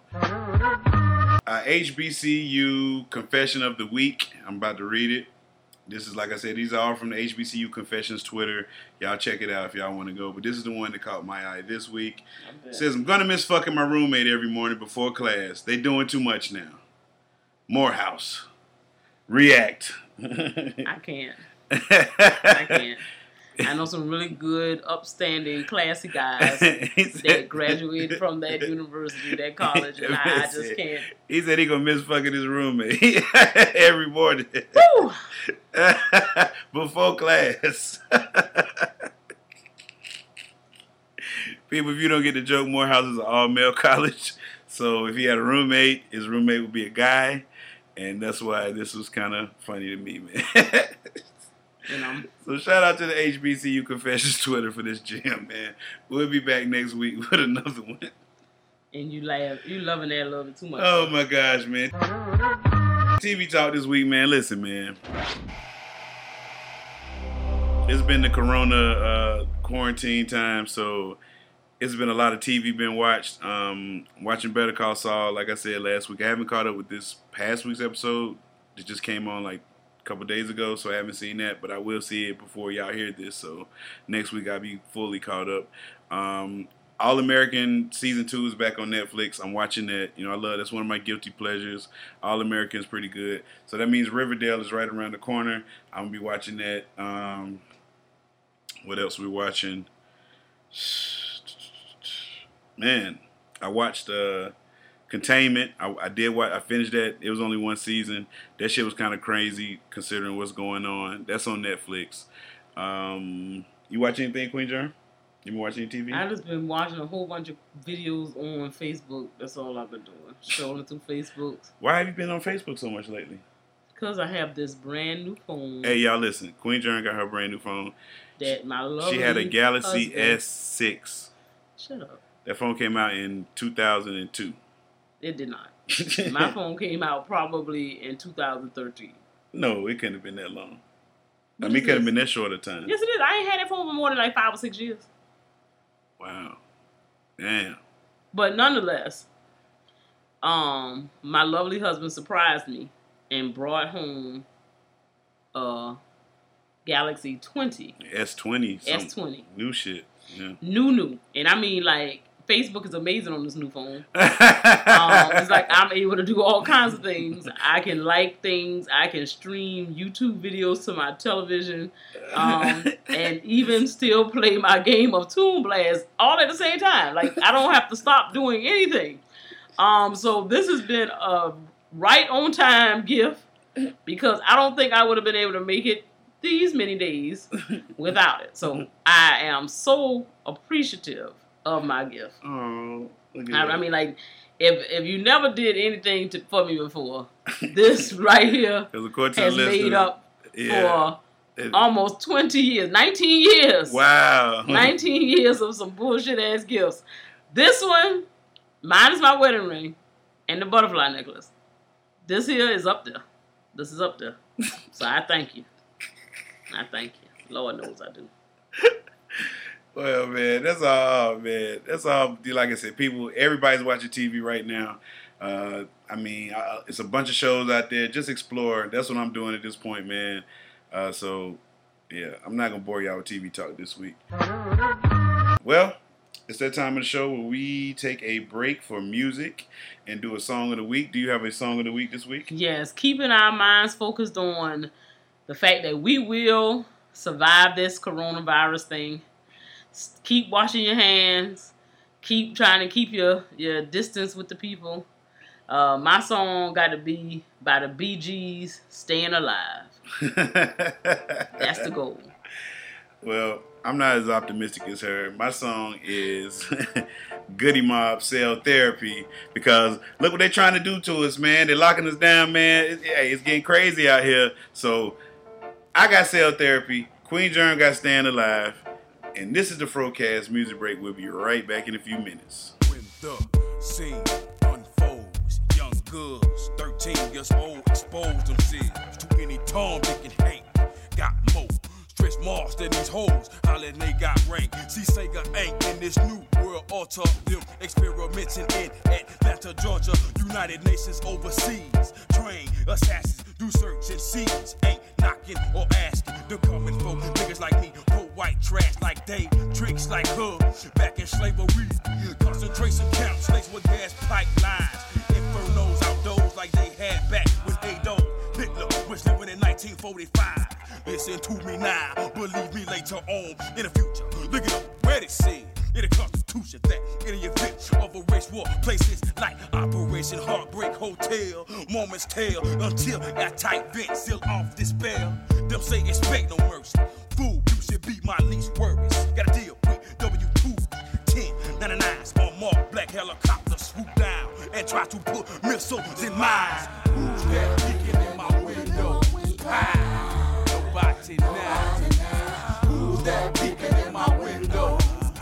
HBCU Confession of the Week. I'm about to read it. This is, like I said, these are all from the HBCU Confessions Twitter. Y'all check it out if y'all want to go. But this is the one that caught my eye this week. It says, I'm going to miss fucking my roommate every morning before class. They doing too much now. Morehouse. React. I can't. I can't. I know some really good, upstanding, classy guys that graduated from that university, that college, and I just can't. He said he gonna miss fucking his roommate every morning. Woo! Before class. People, if you don't get the joke, Morehouse is an all-male college. So if he had a roommate, his roommate would be a guy. And that's why this was kind of funny to me, man. So shout out to the HBCU Confessions Twitter for this jam, man. We'll be back next week with another one. And you loving that a little bit too much. Oh my gosh, man. TV talk this week, man. Listen, man. It's been the Corona quarantine time, so it's been a lot of TV being watched. Watching Better Call Saul, like I said last week. I haven't caught up with this past week's episode. It just came on like couple days ago, so I haven't seen that, but I will see it before y'all hear this, so next week I'll be fully caught up. All American Season 2 is back on Netflix. I'm watching that. You know, I love that's one of my guilty pleasures. All American is pretty good. So that means Riverdale is right around the corner. I'm going to be watching that. What else we watching? Man, I watched Containment. I did what I finished that. It was only one season. That shit was kind of crazy considering what's going on. That's on Netflix. You watch anything, Queen Germ? You been watching any TV? I just been watching a whole bunch of videos on Facebook. That's all I've been doing. Scrolling through Facebook. Why have you been on Facebook so much lately? Because I have this brand new phone. Hey, y'all listen. Queen Germ got her brand new phone. That my lovely She had a Galaxy husband. S6. Shut up. That phone came out in 2002. It did not. My phone came out probably in 2013. No, it couldn't have been that long. I mean, it could have been that short a time. Yes, it is. I ain't had that phone for more than like 5 or 6 years. Wow. Damn. But nonetheless, my lovely husband surprised me and brought home a Galaxy 20. S20. S20. New shit. Yeah. New. And I mean, like, Facebook is amazing on this new phone. It's like I'm able to do all kinds of things. I can like things. I can stream YouTube videos to my television. And even still play my game of Toon Blast all at the same time. Like, I don't have to stop doing anything. So this has been a right on time gift because I don't think I would have been able to make it these many days without it. So I am so appreciative of my gift. Oh, look at I that. mean, like, if you never did anything for me before, this right here has made up for almost 20 years, 19 years. Wow. 19 years of some bullshit ass gifts. This one, mine is my wedding ring and the butterfly necklace. This here is up there. This is up there. So I thank you. I thank you. Lord knows I do. Well, man, that's all, man. That's all. Like I said, people, everybody's watching TV right now. I mean, it's a bunch of shows out there. Just explore. That's what I'm doing at this point, man. So, yeah, I'm not going to bore y'all with TV talk this week. Well, It's that time of the show where we take a break for music and do a song of the week. Do you have a song of the week this week? Yes, keeping our minds focused on the fact that we will survive this coronavirus thing. Keep washing your hands. Keep trying to keep your distance with the people. My song got to be by the Bee Gees, Staying Alive. That's the goal. Well, I'm not as optimistic as her. My song is Goody Mob Cell Therapy, because look what they're trying to do to us, man. They're locking us down, man. It's getting crazy out here. So I got Cell Therapy. Queen Germ got Staying Alive. And this is the Frocast Music Break. We'll be right back in a few minutes. When the scene unfolds, young girls, 13 years old, expose themselves to any Tom, Dick, and Hank. Got more. Stretch marks than these hoes, holla they got rank. See Sega ain't in this new world order. Them experimenting in Atlanta, Georgia. United Nations overseas. Train assassins, do search and seize. Ain't knocking or asking. They're coming for niggas like me. Pull white trash like they, tricks like her. Back in slavery. Concentration camps, laced with gas pipelines. Infernos outdoors like they had back when Adolf Hitler was living in 1945. Listen to me now, believe me later on in the future. Look it up, where it said in the Constitution that in the event of a race war, places like Operation Heartbreak Hotel, moments tell until airtight vents seal off despair. Them say expect no mercy. Fool, you should be my least worries. Gotta deal with W2-1099s on marked black helicopters swoop down and try to put missiles in mines. Who's that peeking in my window? Nobody now. Who's that peeking in my window?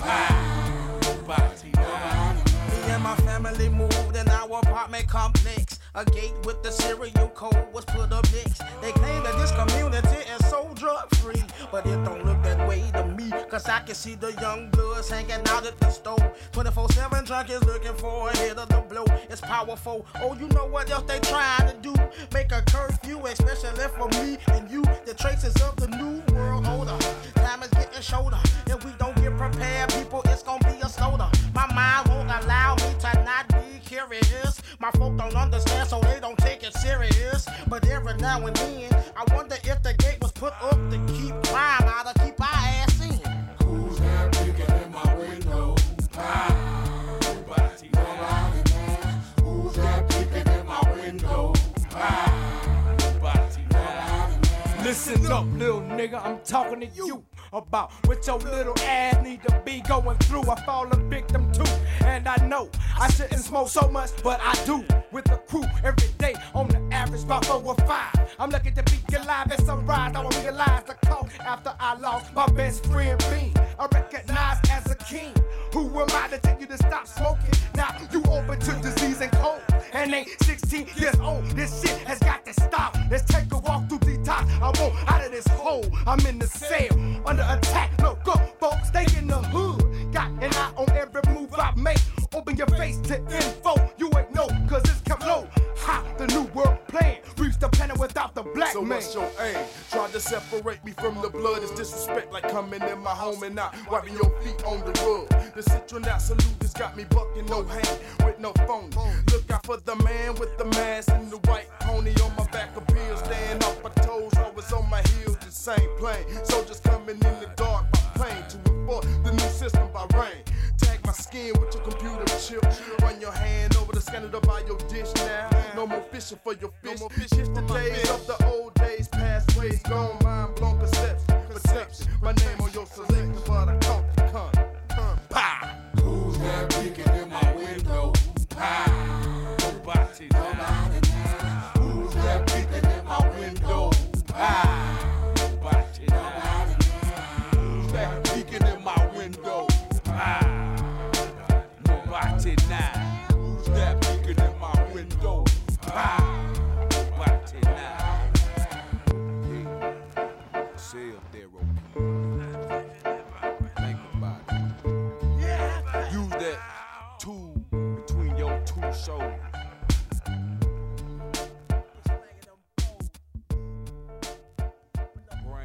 Nobody now. Me and my family moved in our apartment complex. A gate with the serial code was put up next. They claim that this community is so drug-free, but it don't look that way to me, cause I can see the young bloods hanging out at the store. 24/7 junkies looking for a hit of the blow. It's powerful. Oh, you know what else they trying to do? Make a curfew, especially for me and you. The traces of the new world order. Time is getting shorter. If we don't get prepared, people, it's gonna be a slaughter. My mind won't allow me to not be curious. My folk don't understand, so they don't take it serious. But every now and then, I wonder if the gate was put up to keep crime out or keep our ass in. Who's that peeking in my window? Nobody now. Who's that peeking in my window? Nobody now. Listen up, little nigga, I'm talking to you about what your little ass need to be going through. I fall a victim too, and I know I shouldn't smoke so much, but I do. With the crew every day, on the average about 4 or 5. I'm lucky to be alive at sunrise. I don't realize the cost after I lost my best friend Bean. I recognize as a king. Who am I to tell you to stop smoking? Now you open to disease and cold, and ain't 16 years old. This shit has got to stop. Let's take a walk through the top. I want out of this hole. I'm in the cell under attack. Look up, folks, stay in the hood. Got an eye on every move I make. Open your face to info. You ain't know, cause it's come low. Ha, the new world plan. Reach the planet without the black So man. what's your aim? Tried to separate me from the blood. It's disrespect like coming in my home and not wiping your feet on the rug. The citronat salute has got me bucking, no hand with no phone. Look out for the man with the mask and the white pony on my back of bills. Staying off my toes, always on my heels, the same plane. Soldiers coming in the dark by plane to enforce the new system by rain. Tag my skin with your computer chip. Run your hand over the scanner to buy your dish now. No more fishing for your fish. It's the days of the old days, past ways gone. Mind blown perception. My name on your selector, but I caught the con. Pow! Who's that peeking in my window? Pow! Nobody now. Who's that peeking in my window? Pow! Nobody now. Who's that peeking in my window? Pow! Nobody now. Who's that peeking in my window? Pow! Nobody now. Cell therapy. Think about it. Use that tool between your two shoulders. Brain cell therapy.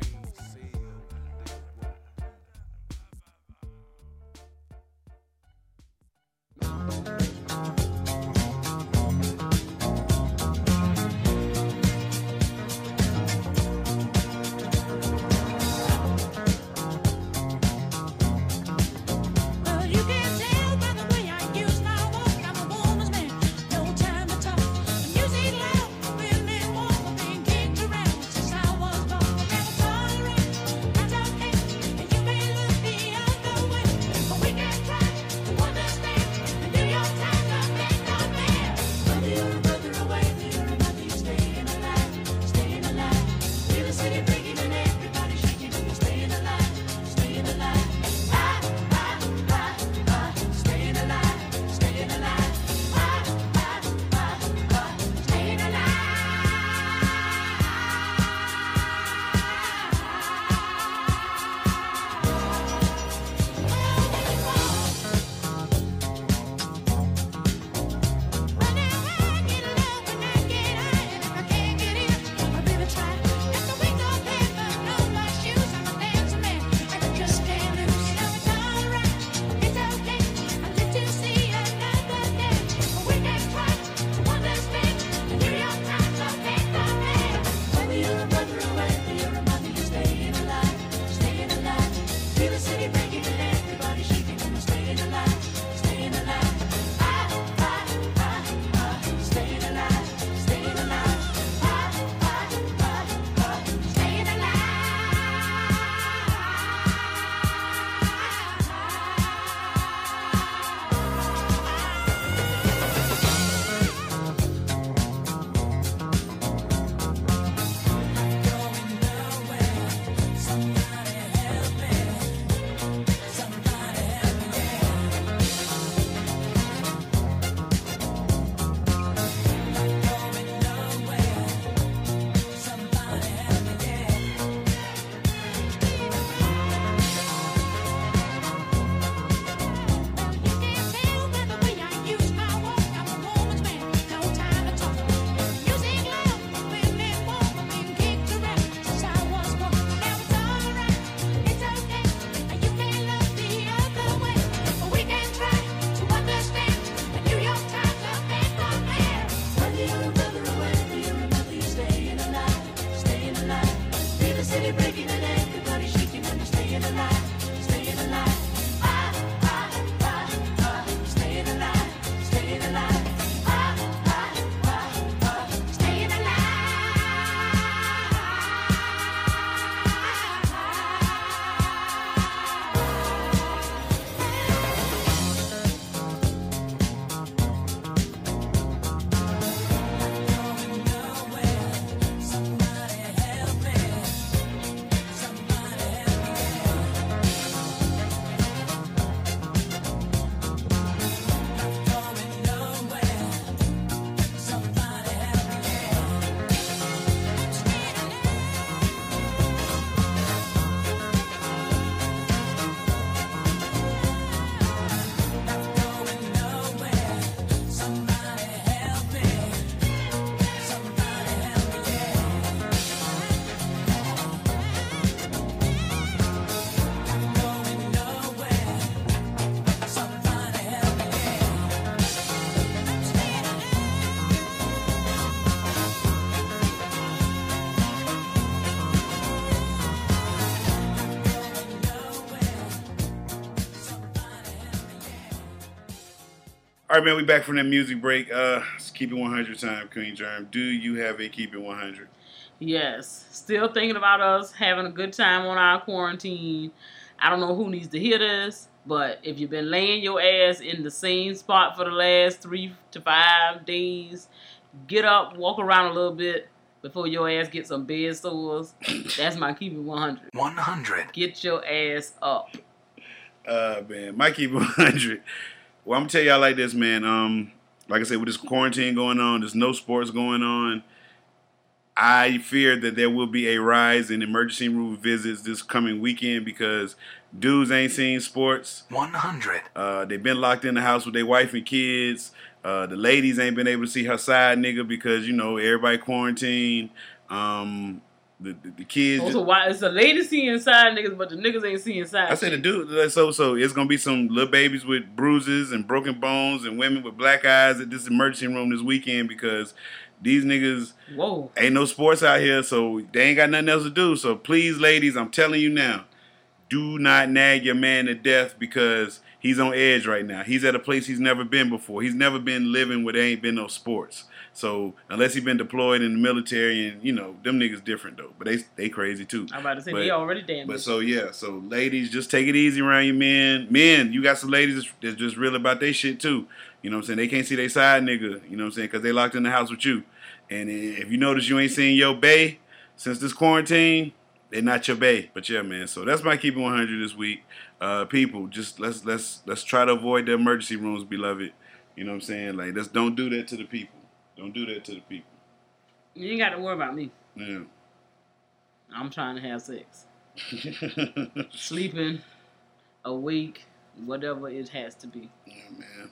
right, man, we back from that music break. It's Keep It 100 time, Queen Germ. Do you have a Keep It 100? Yes. Still thinking about us having a good time on our quarantine. I don't know who needs to hear this, but if you've been laying your ass in the same spot for the last 3 to 5 days, get up, walk around a little bit before your ass gets some bed sores. That's my Keep It 100. 100. Get your ass up. Man, my Keep It 100. Well, I'm gonna tell y'all like this, man. Like I said, with this quarantine going on, there's no sports going on. I fear that there will be a rise in emergency room visits this coming weekend because dudes ain't seen sports. 100. They've been locked in the house with their wife and kids. The ladies ain't been able to see her side nigga because, you know, everybody quarantined. The kids. Also, why it's the ladies seeing side niggas, but the niggas ain't seeing side. I said the dude. So it's gonna be some little babies with bruises and broken bones and women with black eyes at this emergency room this weekend because these niggas ain't no sports out here, so they ain't got nothing else to do. So please, ladies, I'm telling you now, do not nag your man to death because he's on edge right now. He's at a place he's never been before. He's never been living where there ain't been no sports. So unless he been deployed in the military, and you know them niggas different though, but they crazy too. I'm about to say they already damaged. But so yeah, so ladies, just take it easy around your men. Men, you got some ladies that's just real about their shit too. You know what I'm saying? They can't see their side nigga. You know what I'm saying? Because they locked in the house with you. And if you notice you ain't seen your bae since this quarantine, they're not your bae. But yeah, man. So that's my Keep It 100 this week. People, just let's try to avoid the emergency rooms, beloved. You know what I'm saying? Like, let's don't do that to the people. Don't do that to the people. You ain't got to worry about me. Yeah. I'm trying to have sex. Sleeping, awake, whatever it has to be. Yeah, man.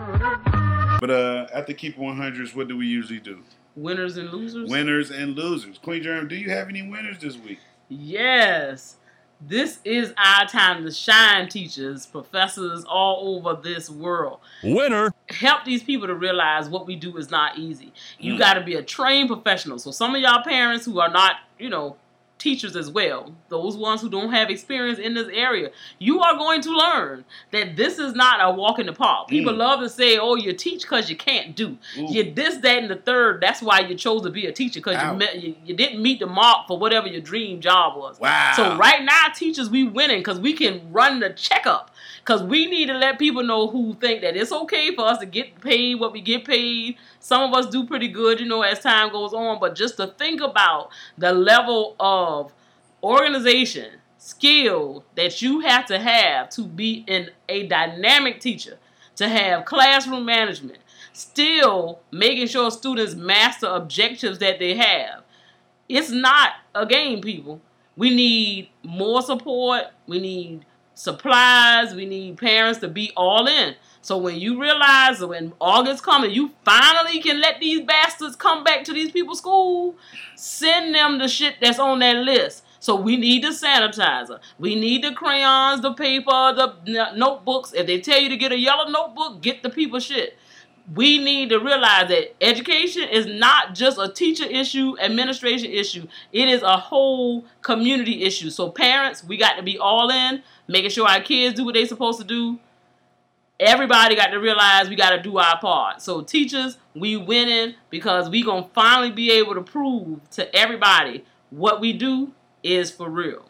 But after Keep It 100s, what do we usually do? Winners and losers? Winners and losers. Queen Germ, do you have any winners this week? Yes. This is our time to shine, teachers, professors all over this world. Winner. Help these people to realize what we do is not easy. You got to be a trained professional. So some of y'all parents who are not, teachers as well, those ones who don't have experience in this area, you are going to learn that this is not a walk in the park. People love to say, oh, you teach because you can't do. You this, that, and the third. That's why you chose to be a teacher, because you didn't meet the mark for whatever your dream job was. Wow. So right now, teachers, we winning because we can run the checkup. Because we need to let people know who think that it's okay for us to get paid what we get paid. Some of us do pretty good, as time goes on. But just to think about the level of organization, skill that you have to be in a dynamic teacher, to have classroom management, still making sure students master objectives that they have. It's not a game, people. We need more support. We need supplies. We need parents to be all in. So when you realize that when August comes and you finally can let these bastards come back to these people's school, send them the shit that's on that list. So we need the sanitizer. We need the crayons, the paper, the notebooks. If they tell you to get a yellow notebook, get the people shit. We need to realize that education is not just a teacher issue, administration issue. It is a whole community issue. So parents, we got to be all in, making sure our kids do what they're supposed to do. Everybody got to realize we got to do our part. So teachers, we winning because we going to finally be able to prove to everybody what we do is for real.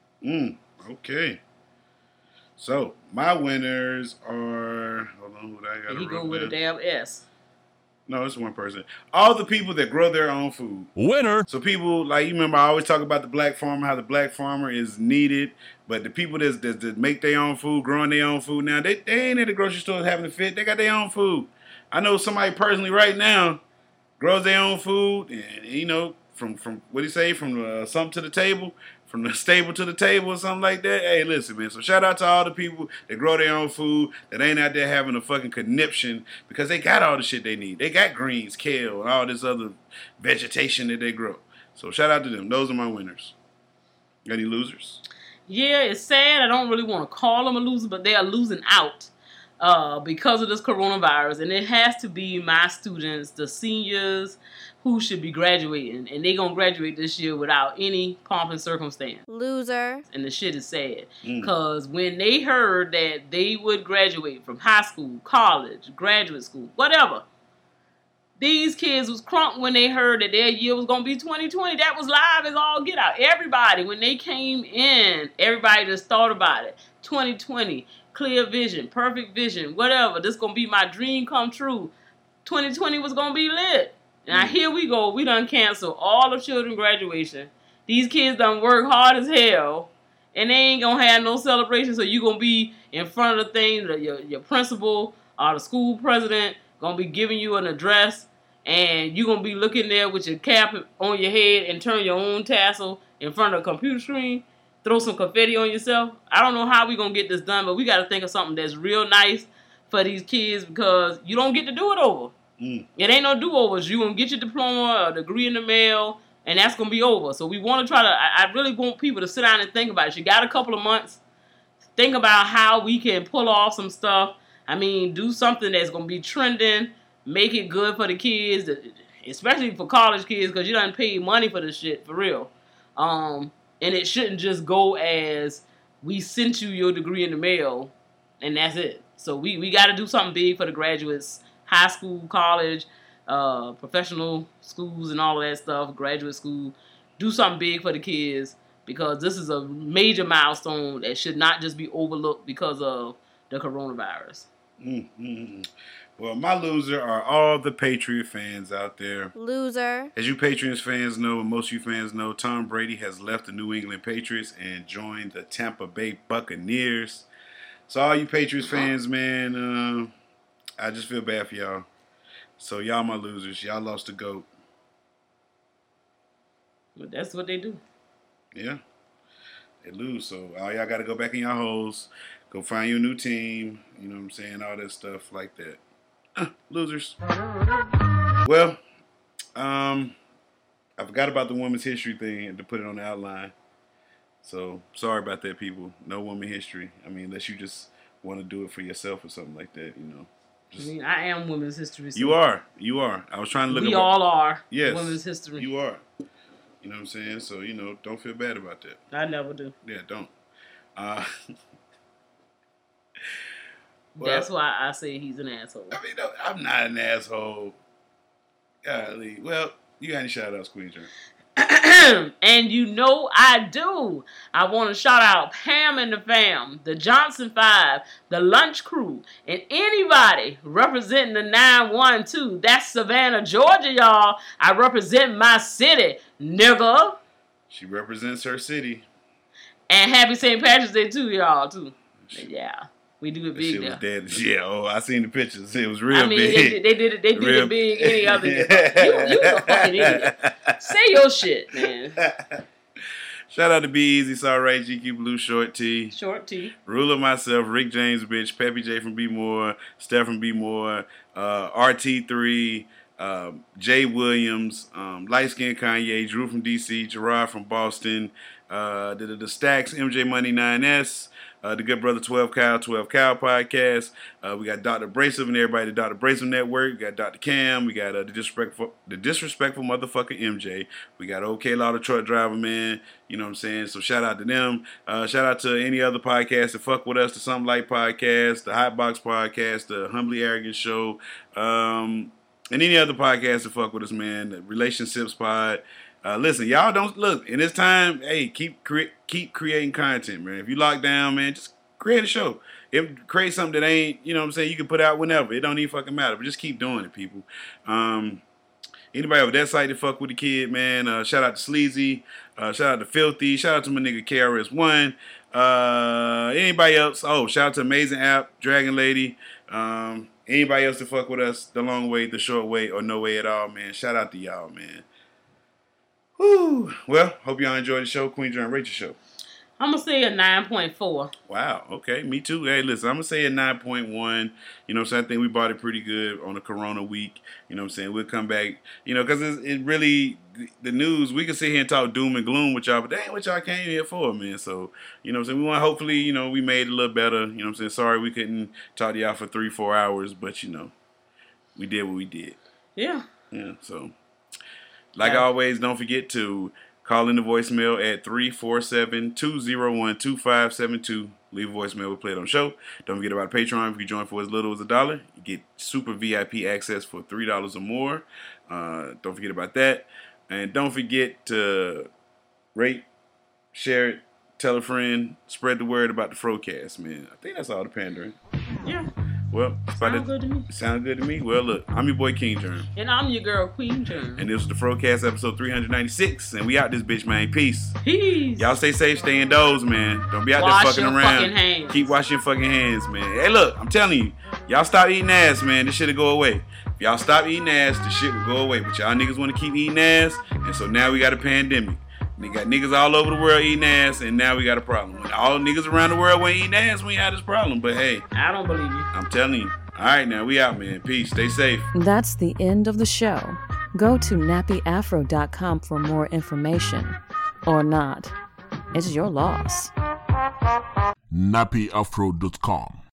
Okay. So, my winners are... Hold on, what I got to He go with a damn S. No, it's one person. All the people that grow their own food. Winner. So people, like, you remember I always talk about the black farmer, how the black farmer is needed. But the people that make their own food, growing their own food now, they ain't at the grocery store having to fit. They got their own food. I know somebody personally right now grows their own food. And, from what do you say? From something to the table. From the stable to the table or something like that. Hey, listen, man. So shout out to all the people that grow their own food, that ain't out there having a fucking conniption because they got all the shit they need. They got greens, kale, and all this other vegetation that they grow. So shout out to them. Those are my winners. Got any losers? Yeah, it's sad. I don't really want to call them a loser, but they are losing out. because of this coronavirus, and it has to be my students, the seniors, who should be graduating, and they gonna graduate this year without any pomp and circumstance. Loser. And the shit is sad, because when they heard that they would graduate from high school, college, graduate school, whatever, these kids was crunk when they heard that their year was gonna be 2020. That was live as all get out. Everybody, when they came in, everybody just thought about it. 2020. Clear vision, perfect vision, whatever. This gonna be my dream come true. 2020 was gonna be lit. Now here we go. We done canceled all of children graduation. These kids done work hard as hell, and they ain't gonna have no celebration. So you gonna be in front of the thing. Your principal or the school president gonna be giving you an address, and you gonna be looking there with your cap on your head and turn your own tassel in front of a computer screen. Throw some confetti on yourself. I don't know how we gonna get this done, but we gotta think of something that's real nice for these kids, because you don't get to do it over. It ain't no do-overs. You gonna get your diploma or degree in the mail, and that's gonna be over. So we want to try to. I really want people to sit down and think about it. You got a couple of months. Think about how we can pull off some stuff. I mean, do something that's gonna be trending. Make it good for the kids, especially for college kids, because you done paid money for this shit for real. And it shouldn't just go as we sent you your degree in the mail, and that's it. So we got to do something big for the graduates. High school, college, professional schools and all of that stuff, graduate school. Do something big for the kids, because this is a major milestone that should not just be overlooked because of the coronavirus. Well, my loser are all the Patriot fans out there. Loser. As you Patriots fans know, and most of you fans know, Tom Brady has left the New England Patriots and joined the Tampa Bay Buccaneers. So all you Patriots fans, man, I just feel bad for y'all. So y'all my losers. Y'all lost the GOAT. But that's what they do. Yeah. They lose. So all y'all got to go back in your holes. Go find you a new team. You know what I'm saying? All that stuff like that. Losers. Well, I forgot about the women's history thing and to put it on the outline. So sorry about that, people. No woman history. I mean, unless you just want to do it for yourself or something like that, you know. I mean, I am women's history. So you are. I was trying to look. We all are. Yes. Women's history. You are. You know what I'm saying? So, you know, don't feel bad about that. I never do. Yeah, don't. That's why I say he's an asshole. I mean, no, I'm not an asshole. Golly. Well, you got any shout-outs, Queen Jerm? And you know I do. I want to shout out Pam and the fam, the Johnson 5, the Lunch Crew, and anybody representing the 912. That's Savannah, Georgia, y'all. I represent my city, nigga. She represents her city. And happy St. Patrick's Day too, y'all, too. Yeah. We do it big shit now. Was dead. Yeah, I seen the pictures. It was real big. I mean, they did it big any other year. You a fucking idiot. Say your shit, man. Shout out to Be Easy, Saw Right, GQ Blue, Short T. Short T. Ruler myself, Rick James, bitch, Peppy J from B More, Steph from B More, RT3, Jay Williams, Light Skin Kanye, Drew from DC, Gerard from Boston, the Stacks, MJ Money 9S, the good brother 12 Cow podcast. We got Dr. Abrasive and everybody at the Dr. Abrasive Network. We got Dr. Cam. We got the disrespectful motherfucking MJ. We got OK Law, the truck driver, man. You know what I'm saying? So shout out to them. Shout out to any other podcasts that fuck with us, the Something Like podcast, the Hot Box podcast, the Humbly Arrogant Show, and any other podcasts that fuck with us, man. The Relationships Pod. Listen, y'all don't look in this time. Hey, keep creating content, man. If you lock down, man, just create a show. Create something that ain't, you know what I'm saying, you can put out whenever. It don't even fucking matter. But just keep doing it, people. Anybody over that site that fuck with the kid, man. Shout out to Sleazy. Shout out to Filthy. Shout out to my nigga KRS-One. Anybody else? Oh, shout out to Amazing App, Dragon Lady. Anybody else that fuck with us the long way, the short way, or no way at all, man. Shout out to y'all, man. Woo. Well, hope y'all enjoyed the show. Queen Jerm, rate your show. I'm gonna say a 9.4. Wow. Okay. Me too. Hey, listen, I'm going to say a 9.1. You know what I'm saying? I think we bought it pretty good on the Corona week. You know what I'm saying? We'll come back, you know, because it really, the news, we can sit here and talk doom and gloom with y'all, but that ain't what y'all came here for, man. So, you know what I'm saying? We want, hopefully, you know, we made it a little better. You know what I'm saying? Sorry we couldn't talk to y'all for 3-4 hours, but, you know, we did what we did. Yeah. Yeah. So, like always, don't forget to call in the voicemail at 347-201-2572. Leave a voicemail. We'll play it on the show. Don't forget about Patreon. If you join for as little as $1, you get super VIP access for $3 or more. Don't forget about that. And don't forget to rate, share it, tell a friend, spread the word about the Frocast, man. I think that's all the pandering. Yeah. Well, sounds good to me. Sounds good to me. Well, look, I'm your boy King Germ. And I'm your girl Queen Germ. And this was the Frocast episode 396. And we out this bitch, man. Peace. Peace. Y'all stay safe, stay indoors, man. Don't be out there fucking around. Fucking hands. Keep washing your fucking hands, man. Hey, look, I'm telling you, y'all stop eating ass, man. This shit'll go away. If y'all stop eating ass, the shit will go away. But y'all niggas want to keep eating ass, and so now we got a pandemic. They got niggas all over the world eating ass, and now we got a problem. When all niggas around the world went eating ass, we had this problem. But hey, I don't believe you. I'm telling you. All right, now we out, man. Peace. Stay safe. That's the end of the show. Go to nappyafro.com for more information. Or not. It's your loss. nappyafro.com